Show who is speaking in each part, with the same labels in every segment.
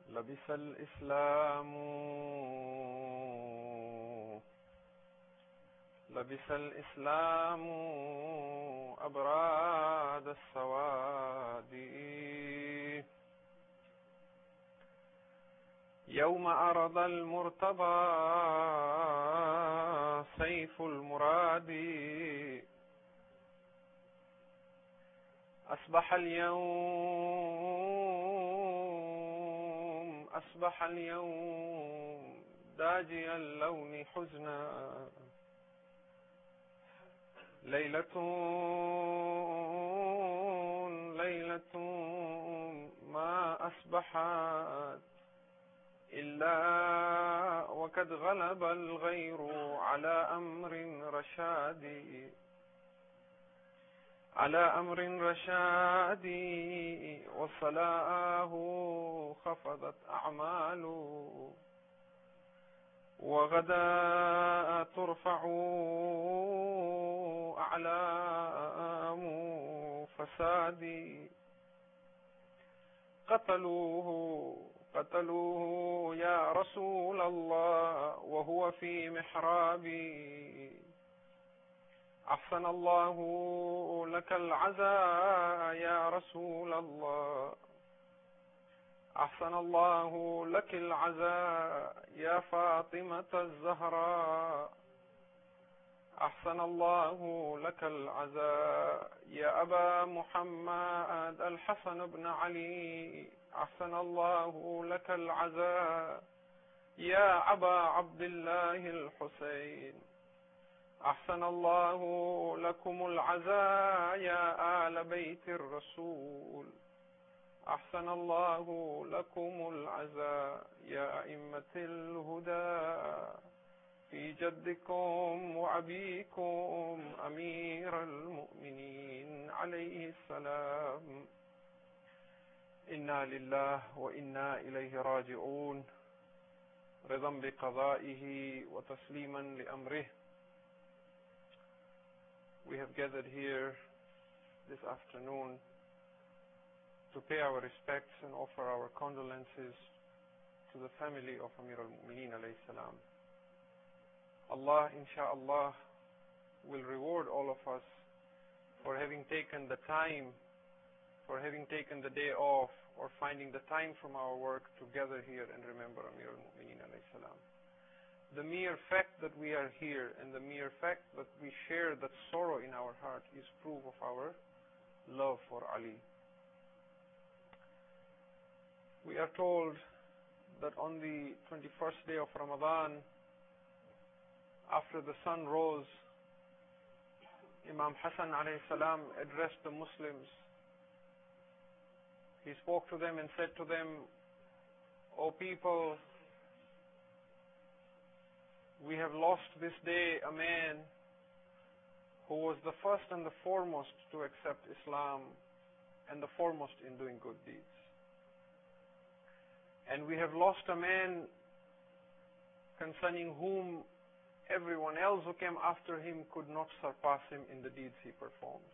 Speaker 1: لبس الإسلام أبراد السواد يوم أرض المرتضى سيف المراد أصبح اليوم داجي اللون حزنا ليلة ما أصبحت إلا وقد غلب الغير على أمر رشادي وصلاه خفضت أعماله وغدا ترفع أعلام فسادي قتلوه يا رسول الله وهو في محرابي أحسن الله لك العزاء يا رسول الله أحسن الله لك العزاء يا فاطمة الزهراء أحسن الله لك العزاء يا أبا محمد الحسن بن علي أحسن الله لك العزاء يا أبا عبد الله الحسين أحسن الله لكم العزاء يا آل بيت الرسول أحسن الله لكم العزاء يا أئمة الهدى في جدكم وأبيكم أمير المؤمنين عليه السلام إنا لله وإنا إليه راجعون رضا بقضائه وتسليما لأمره. We have gathered here this afternoon to pay our respects and offer our condolences to the family of Amir al-Mu'mineen alayhi salam. Allah, insha'Allah, will reward all of us for having taken the time, for having taken the day off, or finding the time from our work to gather here and remember Amir al-Mu'mineen alayhi salam. The mere fact that we are here and the mere fact that we share that sorrow in our heart is proof of our love for Ali. We are told that on the 21st day of Ramadan, after the sun rose, Imam Hassan alayhi salam addressed the Muslims. He spoke to them and said to them, O people, we have lost this day a man who was the first and the foremost to accept Islam and the foremost in doing good deeds. And we have lost a man concerning whom everyone else who came after him could not surpass him in the deeds he performed.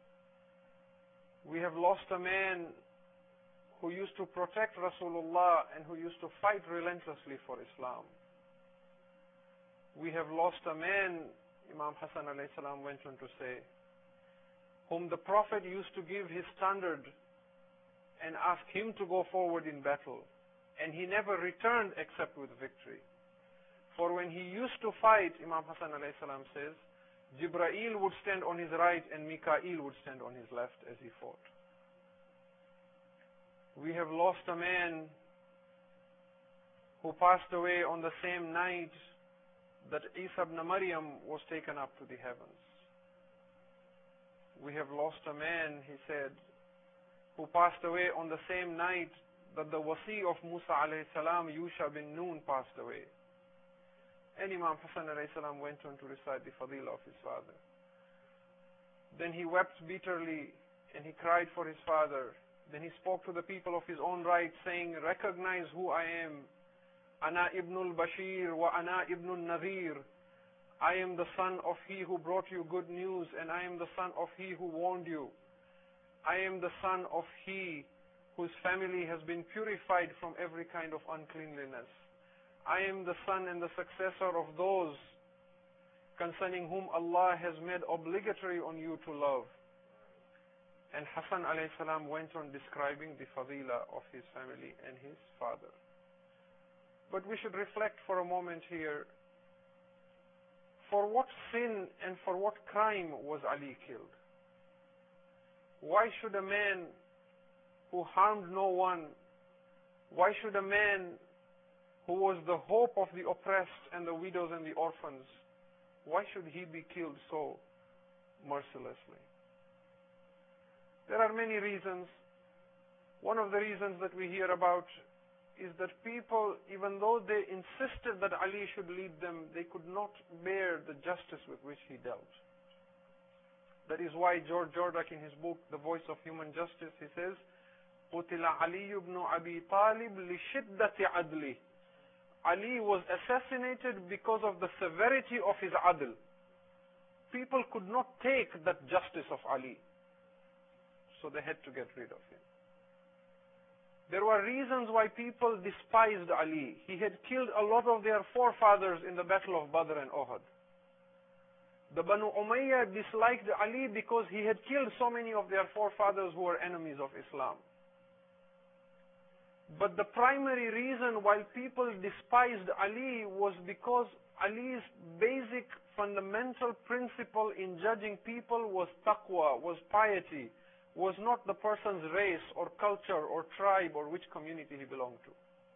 Speaker 1: We have lost a man who used to protect Rasulullah and who used to fight relentlessly for Islam. We have lost a man, Imam Hassan alayhi salam went on to say, whom the Prophet used to give his standard and ask him to go forward in battle, and he never returned except with victory. For when he used to fight, Imam Hassan alayhi salam says, Jibreel would stand on his right and Mikael would stand on his left as he fought. We have lost a man who passed away on the same night that Isa ibn Maryam was taken up to the heavens. We have lost a man, he said, who passed away on the same night that the wasi of Musa alayhi salam, Yusha bin Nun, passed away. And Imam Hassan alayhi salam went on to recite the fadilah of his father. Then he wept bitterly and he cried for his father. Then he spoke to the people of his own right, saying, recognize who I am. Ana ibnul Bashir wa ana ibnul Nadhir. I am the son of he who brought you good news, and I am the son of he who warned you. I am the son of he whose family has been purified from every kind of uncleanliness. I am the son and the successor of those concerning whom Allah has made obligatory on you to love. And Hassan alayhi salam went on describing the fadila of his family and his father. But we should reflect for a moment here. For what sin and for what crime was Ali killed? Why should a man who harmed no one, why should a man who was the hope of the oppressed and the widows and the orphans, why should he be killed so mercilessly? There are many reasons. One of the reasons that we hear about is that people, even though they insisted that Ali should lead them, they could not bear the justice with which he dealt. That is why George Jordak, in his book, The Voice of Human Justice, he says, قُتِلَ عَلِيُّ بْنُ أَبِي طَالِبٍ لِشِدَّةِ عَدْلِهِ. Ali was assassinated because of the severity of his adl. People could not take that justice of Ali, so they had to get rid of him. There were reasons why people despised Ali. He had killed a lot of their forefathers in the battle of Badr and Uhud. The Banu Umayyah disliked Ali because he had killed so many of their forefathers who were enemies of Islam. But the primary reason why people despised Ali was because Ali's basic fundamental principle in judging people was taqwa, was piety, was not the person's race or culture or tribe or which community he belonged to.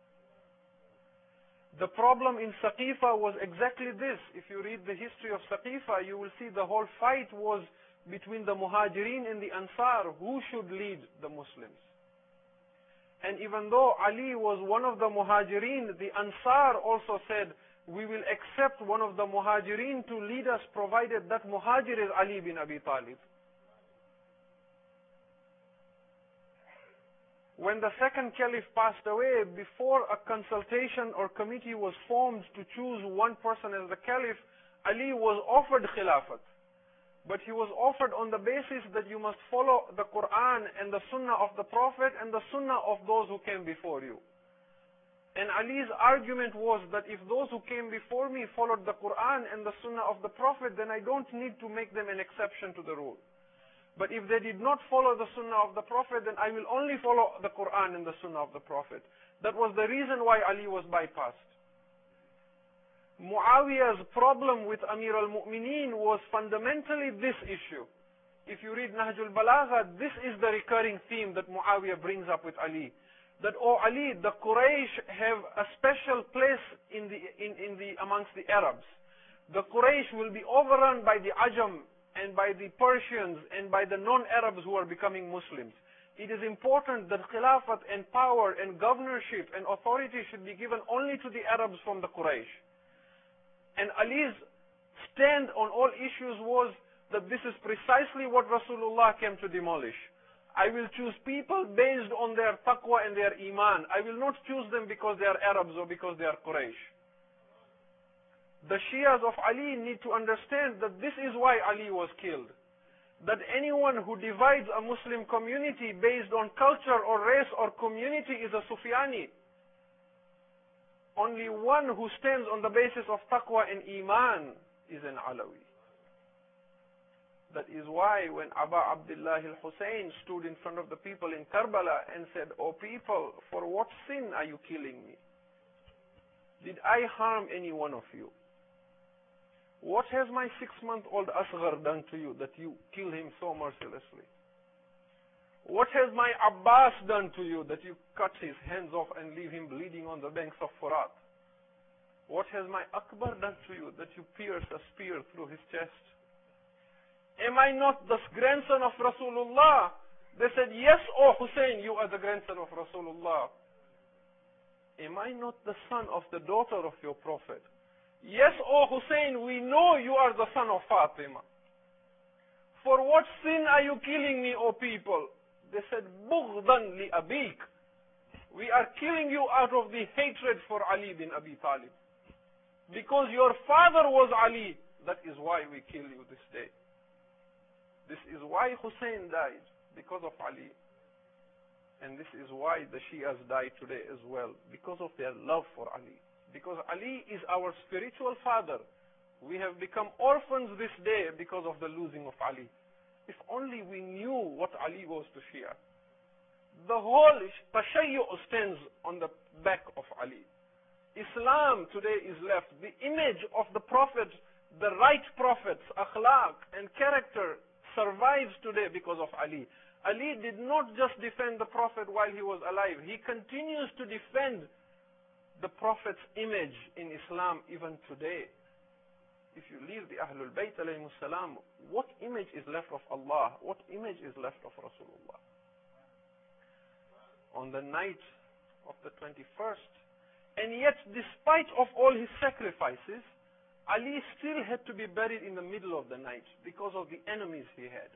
Speaker 1: The problem in Saqifa was exactly this. If you read the history of Saqifa, you will see the whole fight was between the Muhajirin and the Ansar, who should lead the Muslims. And even though Ali was one of the Muhajirin, the Ansar also said, we will accept one of the Muhajirin to lead us, provided that Muhajir is Ali bin Abi Talib. When the second caliph passed away, before a consultation or committee was formed to choose one person as the caliph, Ali was offered khilafat. But he was offered on the basis that you must follow the Quran and the Sunnah of the Prophet and the Sunnah of those who came before you. And Ali's argument was that if those who came before me followed the Quran and the Sunnah of the Prophet, then I don't need to make them an exception to the rule. But if they did not follow the Sunnah of the Prophet, then I will only follow the Quran and the Sunnah of the Prophet. That was the reason why Ali was bypassed. Muawiyah's problem with Amir al-Mu'mineen was fundamentally this issue. If you read Nahjul Balagha, this is the recurring theme that Muawiyah brings up with Ali. That, oh Ali, the Quraysh have a special place amongst the Arabs. The Quraysh will be overrun by the Ajam and by the Persians and by the non-Arabs who are becoming Muslims. It is important that Khilafat and power and governorship and authority should be given only to the Arabs from the Quraysh. And Ali's stand on all issues was that this is precisely what Rasulullah came to demolish. I will choose people based on their taqwa and their iman. I will not choose them because they are Arabs or because they are Quraysh. The Shias of Ali need to understand that this is why Ali was killed. That anyone who divides a Muslim community based on culture or race or community is a Sufyani. Only one who stands on the basis of taqwa and iman is an Alawi. That is why when Aba Abdullah al-Hussein stood in front of the people in Karbala and said, "O people, for what sin are you killing me? Did I harm any one of you? What has my 6-month-old Asghar done to you that you kill him so mercilessly? What has my Abbas done to you that you cut his hands off and leave him bleeding on the banks of Furat? What has my Akbar done to you that you pierce a spear through his chest? Am I not the grandson of Rasulullah?" They said, "Yes, O Hussein, you are the grandson of Rasulullah." "Am I not the son of the daughter of your Prophet?" "Yes, O Hussein, we know you are the son of Fatima." "For what sin are you killing me, O people?" They said, "Bughdan li abik." We are killing you out of the hatred for Ali bin Abi Talib. Because your father was Ali, that is why we kill you this day. This is why Hussein died, because of Ali. And this is why the Shias die today as well, because of their love for Ali. Because Ali is our spiritual father. We have become orphans this day because of the losing of Ali. If only we knew what Ali was to Shia. The whole tashayyu stands on the back of Ali. Islam today is left. The image of the Prophet, the right prophets, akhlaq and character survives today because of Ali. Ali did not just defend the Prophet while he was alive. He continues to defend the Prophet's image in Islam even today. If you leave the Ahlul Bayt alayhimus salam, what image is left of Allah? What image is left of Rasulullah? On the night of the 21st, and yet despite of all his sacrifices, Ali still had to be buried in the middle of the night because of the enemies he had.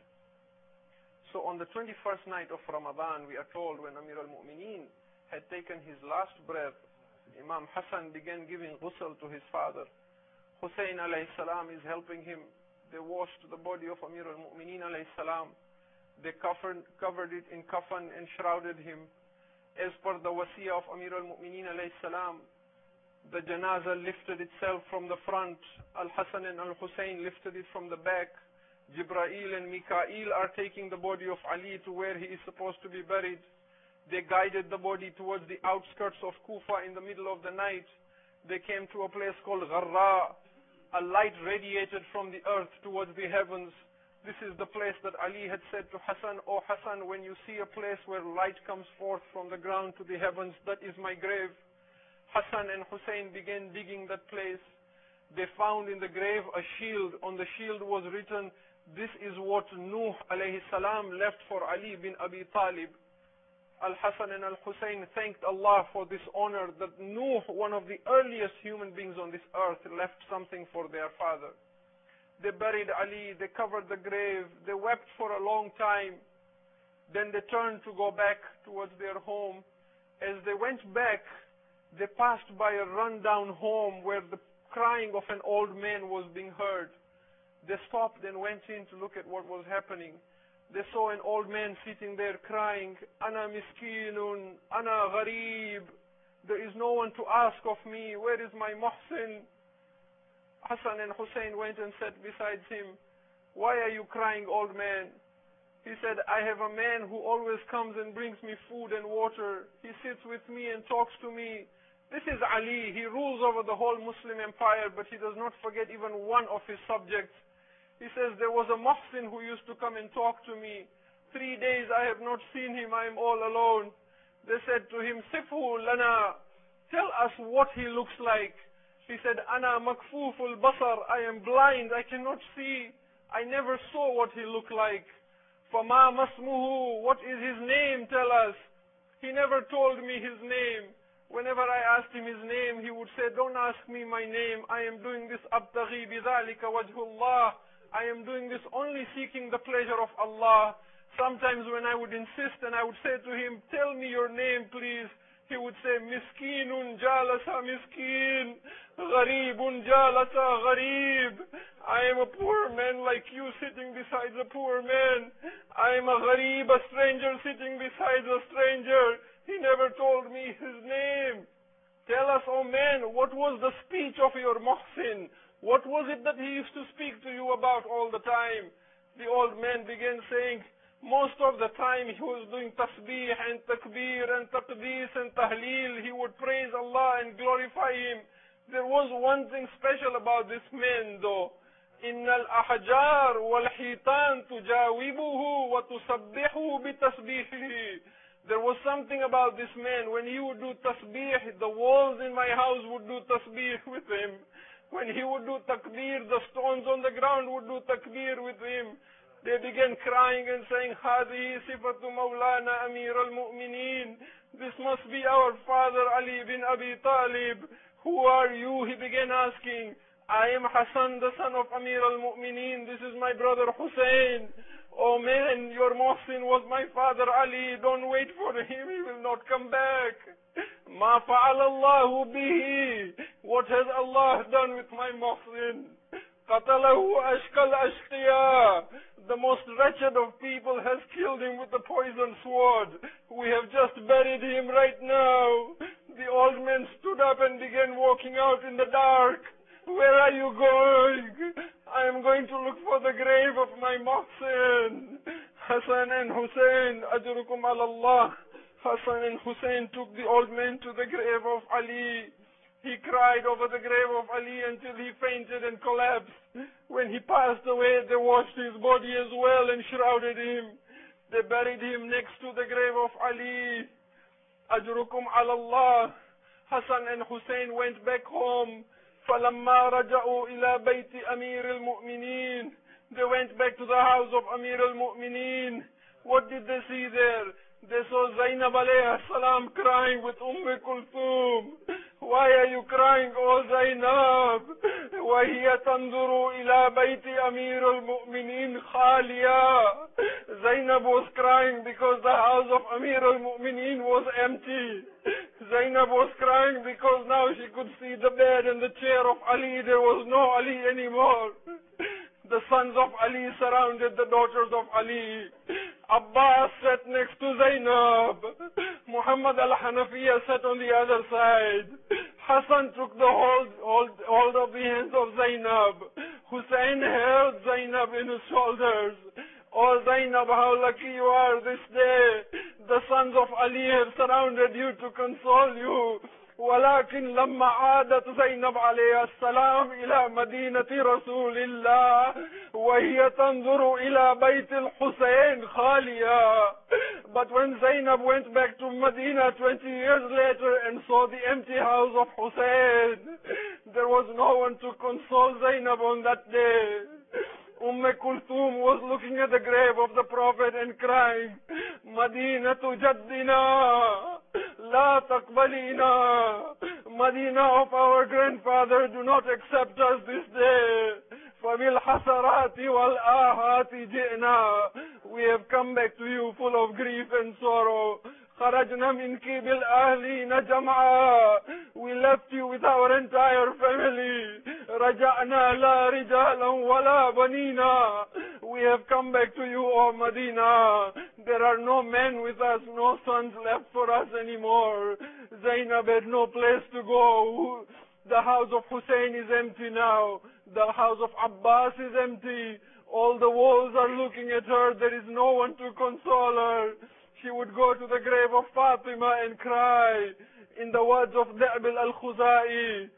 Speaker 1: So on the 21st night of Ramadan, we are told when Amir al-Mu'mineen had taken his last breath, Imam Hassan began giving ghusl to his father. Hussein alayhi salam is helping him. They washed the body of Amir al-Mu'mineen alayhi salam. They covered it in kafan and shrouded him. As per the wasiyah of Amir al-Mu'mineen alayhi salam, the janazah lifted itself from the front. Al-Hassan and Al-Hussein lifted it from the back. Jibreel and Mikael are taking the body of Ali to where he is supposed to be buried. They guided the body towards the outskirts of Kufa in the middle of the night. They came to a place called Gharra. A light radiated from the earth towards the heavens. This is the place that Ali had said to Hassan, "O Hassan, when you see a place where light comes forth from the ground to the heavens, that is my grave." Hassan and Hussein began digging that place. They found in the grave a shield. On the shield was written, "This is what Nuh alayhi salam left for Ali bin Abi Talib." Al-Hassan and Al-Hussein thanked Allah for this honor that Nuh, one of the earliest human beings on this earth, left something for their father. They buried Ali, they covered the grave, they wept for a long time. Then they turned to go back towards their home. As they went back, they passed by a rundown home where the crying of an old man was being heard. They stopped and went in to look at what was happening. They saw an old man sitting there crying, "Ana miskinun, ana gharib. There is no one to ask of me. Where is my Muhsin?" Hassan and Hussein went and sat beside him. "Why are you crying, old man?" He said, "I have a man who always comes and brings me food and water. He sits with me and talks to me. This is Ali. He rules over the whole Muslim empire, but he does not forget even one of his subjects." He says, "There was a Muhsin who used to come and talk to me. 3 days I have not seen him. I am all alone." They said to him, "Sifhu lana. Tell us what he looks like." He said, "Ana makfuful basar. I am blind. I cannot see. I never saw what he looked like." "Fama masmuhu. What is his name? Tell us." He never told me his name. Whenever I asked him his name, he would say, "Don't ask me my name. I am doing this abtaghi bidhalika wajhullah. I am doing this only seeking the pleasure of Allah." Sometimes when I would insist and I would say to him, "Tell me your name, please," he would say, "Miskinun jalasa miskin, gharibun jalasa gharib." I am a poor man like you sitting beside a poor man. I am a gharib, a stranger sitting beside a stranger. He never told me his name. Tell us, O man, what was the speech of your Muhsin? What was it that he used to speak to you about all the time?" The old man began saying, most of the time he was doing tasbih and takbir and taqdees and tahleel. He would praise Allah and glorify Him. There was one thing special about this man though. إِنَّ الْأَحْجَارُ وَالْحِيطَانُ تُجَاوِبُهُ وَتُسَبِّحُهُ بِتَسْبِيحِهِ. There was something about this man. When he would do tasbih, the walls in my house would do tasbih with him. When he would do takbir, the stones on the ground would do takbir with him. They began crying and saying, "Hadihi sifatu Mawlana Amir al-Mu'mineen. This must be our father Ali bin Abi Talib. Who are you?" He began asking. "I am Hassan, the son of Amir al-Mu'mineen. This is my brother Hussein." "Oh man, your Muhsin was my father Ali. Don't wait for him. He will not come back." "Ma fa'ala Allahu bihi." What has Allah done with my Muhsin? "Qatalahu ashkal ashqiya." The most wretched of people has killed him with the poisoned sword. We have just buried him right now. The old man stood up and began walking out in the dark. Where are you going? I am going to look for the grave of my Mohsen. Hassan and Hussein, ajrukum ala Allah. Hassan and Hussein took the old man to the grave of Ali. He cried over the grave of Ali until he fainted and collapsed. When he passed away, they washed his body as well and shrouded him. They buried him next to the grave of Ali. Ajrukum ala Allah. Hassan and Hussein went back home. فَلَمَّا رَجَعُوا إِلَى بَيْتِ أَمِيرِ الْمُؤْمِنِينَ. They went back to the house of Amir al-Mu'mineen. What did they see there? They saw Zainab alayhi salam crying with Kulthum. Why are you crying, O Zainab? وَهِيَ تَنْظُرُ إِلَى بَيْتِ أَمِيرِ الْمُؤْمِنِينَ خَالِيًا. Zainab was crying because the house of Amir al-Mu'mineen was empty. Zainab was crying because now she could see the bed and the chair of Ali. There was no Ali anymore. The sons of Ali surrounded the daughters of Ali. Abbas sat next to Zainab. Muhammad al-Hanafiya sat on the other side. Hassan took the hold of the hands of Zainab. Hussein held Zainab in his shoulders. Oh Zainab, how lucky you are this day. The sons of Ali have surrounded you to console you. ولكن لما عادت زينب عليه السلام إلى مدينة رسول الله وهي تنظر إلى بيت الحسين خاليا. But when Zainab went back to Medina 20 years later and saw the empty house of Hussein, there was no one to console Zainab on that day. Kulthum was looking at the grave of the Prophet and crying, Madinatu Jaddina, La Taqbalina. Medina of our grandfather, do not accept us this day. فَبِالْحَسَرَاتِ وَالْآهَاتِ جِئْنَا. We have come back to you full of grief and sorrow. خرجنا منك بالأهلين جمعا. We left you with our entire family. رجعنا لا رجالا ولا بنينا. We have come back to you, O Medina. There are no men with us, no sons left for us anymore. Zainab had no place to go. The house of Hussein is empty now. The house of Abbas is empty. All the walls are looking at her. There is no one to console her. She would go to the grave of Fatima and cry. In the words of Da'bil al-Khuzai,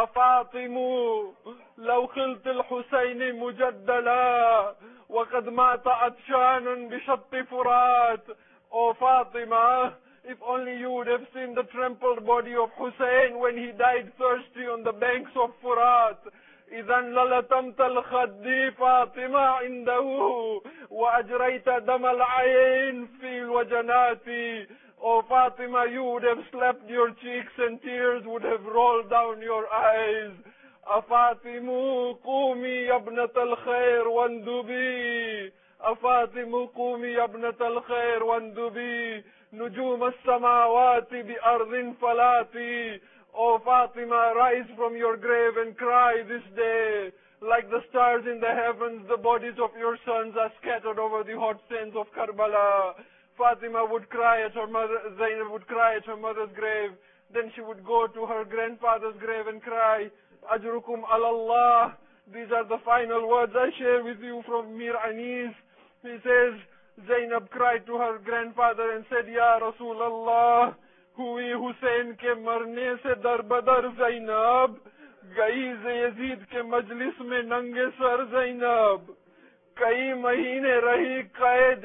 Speaker 1: أفاطمو لو خلت الحسين مجدلا وقد مات عطشان بشط فرات. O Fatima, if only you would have seen the trampled body of Hussein when he died thirsty on the banks of Furat. إذا للتمت الخد فاطمة عنده وأجريت دم العين في الوجنات. O Fatima, you would have slapped your cheeks and tears would have rolled down your eyes. أفاطمة قومي يا ابنة الخير واندبي. أفاطمة قومي يا ابنة الخير واندبي. نجوم السماوات بأرض فلاتي. O Fatima, rise from your grave and cry this day. Like the stars in the heavens, the bodies of your sons are scattered over the hot sands of Karbala. Fatima would cry at her mother, Zainab would cry at her mother's grave. Then she would go to her grandfather's grave and cry, Ajrukum alallah. These are the final words I share with you from Mir Anis. He says, Zainab cried to her grandfather and said, Ya Rasulallah, हुई हुसैन के मरने से दरबदर ज़ैनब, गई Yazid के मजलिस में नंगे sir Zainab, कई महीने रही कैद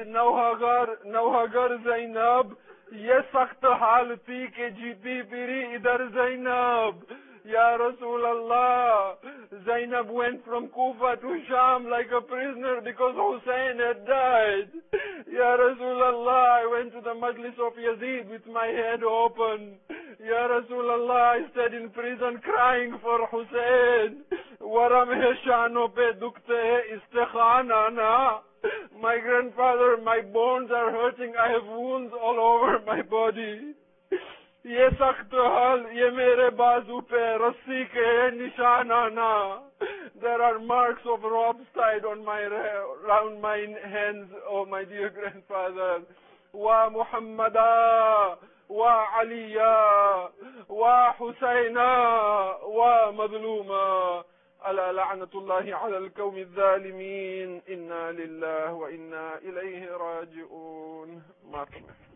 Speaker 1: नौहगर ज़ैनब, ये सख्त हाल थी कि जीती फिरी इधर Zainab. Ya Rasulallah, Zainab went from Kufa to Sham like a prisoner because Hussein had died. Ya Rasulallah, I went to the majlis of Yazid with my head open. Ya Rasulallah, I stayed in prison crying for Hussein. Waram hai shano pe dukte hai istikhanana. My grandfather, my bones are hurting. I have wounds all over my body. ये सख्त हाल ये मेरे बाजू पे रस्सी के निशाना ना. There are marks of ropes tied on round my hands, oh my dear grandfather. Wa Muhammada, wa Aliya, wa Husayna, wa Madluma. ألا لعنة الله على القوم الظالمين إنا لله وإنا إليه راجعون.